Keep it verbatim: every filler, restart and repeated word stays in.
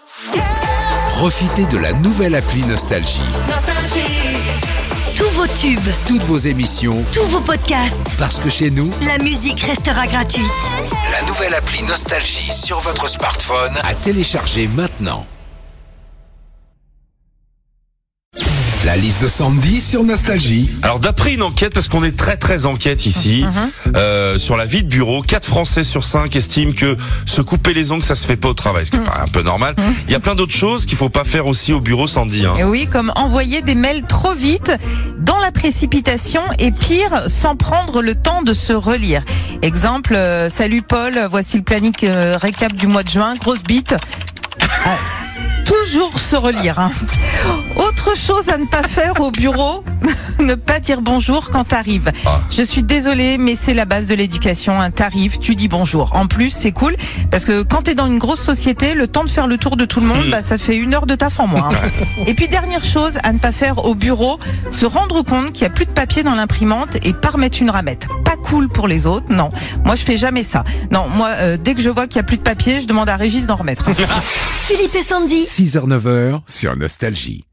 Profitez de la nouvelle appli Nostalgie. Tous vos tubes, Toutes vos émissions, tous vos podcasts, parce que chez nous, la musique restera gratuite. la nouvelle appli Nostalgie sur votre smartphone à télécharger maintenant. La liste de Sandy sur Nostalgie. Alors d'après une enquête, parce qu'on est très très enquête ici, uh-huh. euh, sur la vie de bureau, quatre Français sur cinq estiment que se couper les ongles, ça se fait pas au travail, ce qui paraît un peu normal. Uh-huh. Il y a plein d'autres choses qu'il faut pas faire aussi au bureau, Sandy. Hein. Et oui, comme envoyer des mails trop vite, dans la précipitation, et pire, sans prendre le temps de se relire. Exemple, euh, salut Paul, voici le planning euh, récap du mois de juin, grosse bite. Ah. Toujours se relire. Hein. Autre chose à ne pas faire au bureau, ne pas dire bonjour quand t'arrives. Ah. Je suis désolée, mais c'est la base de l'éducation. Hein. T'arrives, tu dis bonjour. En plus, c'est cool, parce que quand t'es dans une grosse société, le temps de faire le tour de tout le monde, mmh. bah, ça fait une heure de taf en moins. Hein. Et puis, dernière chose à ne pas faire au bureau, se rendre compte qu'il n'y a plus de papier dans l'imprimante et pas remettre une ramette. Pas cool pour les autres, non. Moi, je fais jamais ça. Non, moi, euh, dès que je vois qu'il n'y a plus de papier, je demande à Régis d'en remettre. Philippe et Sandy. six heures neuf heures sur Nostalgie.